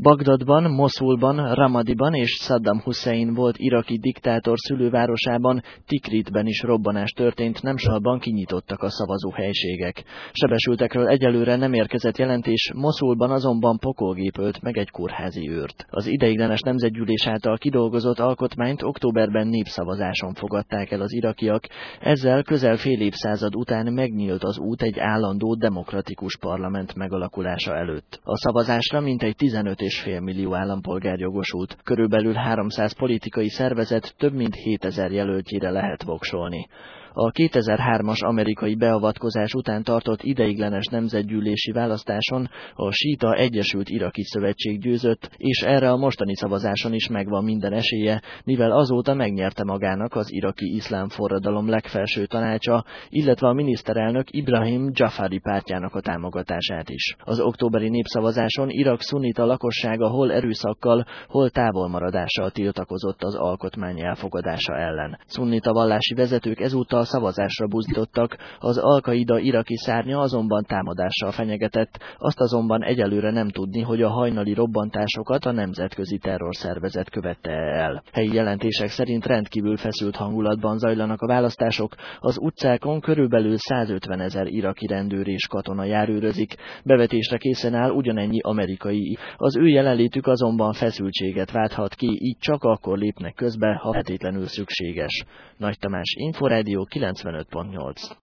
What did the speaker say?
Bagdadban, Moszulban, Ramadiban és Saddam Hussein volt iraki diktátor szülővárosában, Tikritben is robbanás történt, Nemsalban kinyitottak a szavazóhelységek. Sebesültekről egyelőre nem érkezett jelentés, Moszulban azonban pokolgép ölt meg egy kórházi őrt. Az ideiglenes nemzetgyűlés által kidolgozott alkotmányt októberben népszavazáson fogadták el az irakiak, ezzel közel fél évszázad után megnyílt az út egy állandó demokratikus parlament megalakulása előtt. A szavazásra mintegy 15,5 millió állampolgár jogosult, körülbelül 300 politikai szervezet több mint 7000 jelöltjére lehet voksolni. A 2003-as amerikai beavatkozás után tartott ideiglenes nemzetgyűlési választáson a síta Egyesült Iraki Szövetség győzött, és erre a mostani szavazáson is megvan minden esélye, mivel azóta megnyerte magának az iraki iszlám forradalom legfelső tanácsa, illetve a miniszterelnök Ibrahim Dzsafari pártjának a támogatását is. Az októberi népszavazáson Irak szunnita lakossága hol erőszakkal, hol távolmaradással tiltakozott az alkotmány elfogadása ellen. Szunnita vallási vezetők ezúttal szavazásra buzdítottak, az Al-Qaida iraki szárnya azonban támadással fenyegetett, azt azonban egyelőre nem tudni, hogy a hajnali robbantásokat a nemzetközi terrorszervezet követte el. Helyi jelentések szerint rendkívül feszült hangulatban zajlanak a választások, az utcákon körülbelül 150 000 iraki rendőr és katona járőrözik, bevetésre készen áll ugyanennyi amerikai. Az ő jelenlétük azonban feszültséget válthat ki, így csak akkor lépnek közbe, ha feltétlenül szükséges. Nagy Tamás, Inforádió 95.8.